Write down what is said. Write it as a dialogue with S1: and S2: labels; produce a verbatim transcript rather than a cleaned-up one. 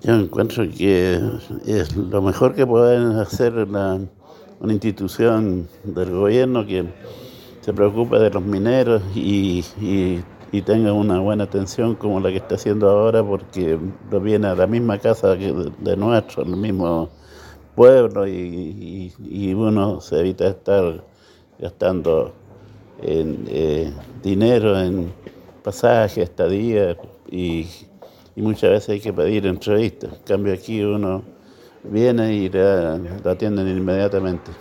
S1: Yo encuentro que es lo mejor que pueden hacer una, una institución del gobierno que se preocupe de los mineros y, y- y tenga una buena atención como la que está haciendo ahora, porque proviene a la misma casa que de, de nuestro, el mismo pueblo, y, y- y uno se evita estar gastando en eh, dinero, en pasajes, estadía, y, y muchas veces hay que pedir entrevistas. En cambio aquí uno viene y le- lo atienden inmediatamente.